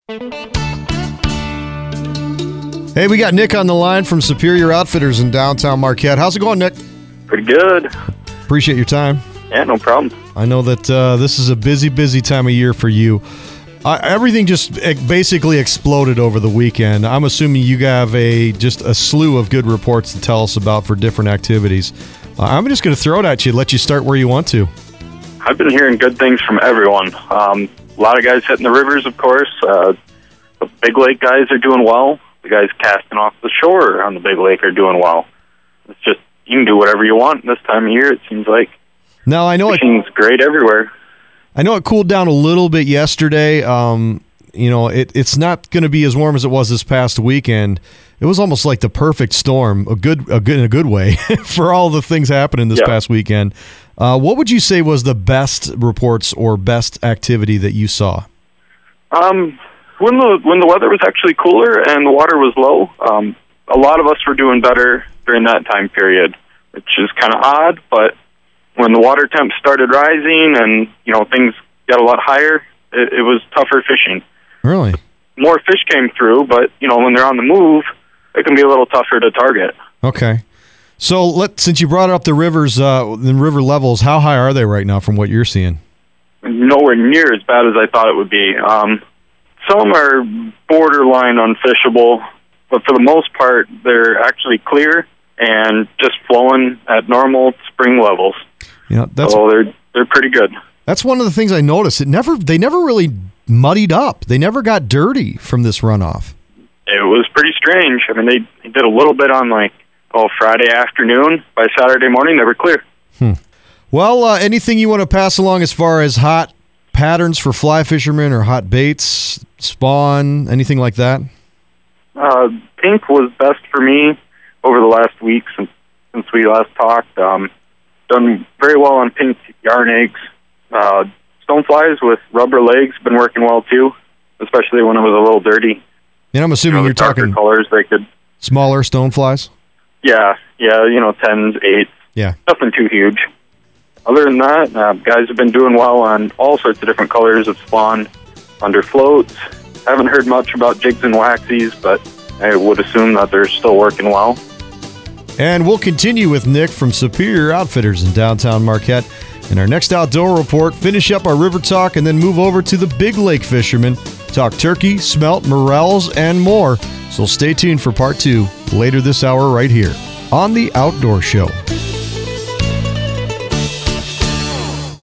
Hey, we got Nick on the line from Superior Outfitters in downtown Marquette. How's it going, Nick? Pretty good. Appreciate your time. Yeah, no problem. I know that this is a busy time of year for you. Everything just basically exploded over the weekend. I'm assuming you have just a slew of good reports to tell us about for different activities. I'm just going to throw it at you, let you start where you want to. I've been hearing good things from everyone. A lot of guys hitting the rivers, of course. The Big Lake guys are doing well. The guys casting off the shore on the Big Lake are doing well. It's just, you can do whatever you want this time of year, it seems like. Now, I know fishing's great everywhere. I know it cooled down a little bit yesterday. It's not going to be as warm as it was this past weekend. It was almost like the perfect storm, in a good way, for all the things happening this past weekend. What would you say was the best reports or best activity that you saw? When the weather was actually cooler and the water was low, a lot of us were doing better during that time period, which is kind of odd. But when the water temps started rising and things got a lot higher, it was tougher fishing. Really? More fish came through, but when they're on the move, it can be a little tougher to target. Okay. So since you brought up the rivers, the river levels, how high are they right now from what you're seeing? Nowhere near as bad as I thought it would be. Some are borderline unfishable, but for the most part, they're actually clear and just flowing at normal spring levels. So they're pretty good. That's one of the things I noticed. They never really muddied up. They never got dirty from this runoff. It was pretty strange. I mean, they did a little bit on Friday afternoon. By Saturday morning, they were clear. Well, anything you want to pass along as far as hot patterns for fly fishermen or hot baits, spawn, anything like that? Pink was best for me over the last week since we last talked. Done very well on pink yarn eggs. Stoneflies with rubber legs been working well too, especially when it was a little dirty. And I'm assuming you're talking colors. They could smaller stoneflies. Yeah, 10s, 8s. Yeah, nothing too huge. Other than that, guys have been doing well on all sorts of different colors of spawn under floats. Haven't heard much about jigs and waxies, but I would assume that they're still working well. And we'll continue with Nick from Superior Outfitters in downtown Marquette. In our next outdoor report, finish up our river talk and then move over to the Big Lake fishermen. Talk turkey, smelt, morels, and more. So stay tuned for part 2 later this hour right here on The Outdoor Show.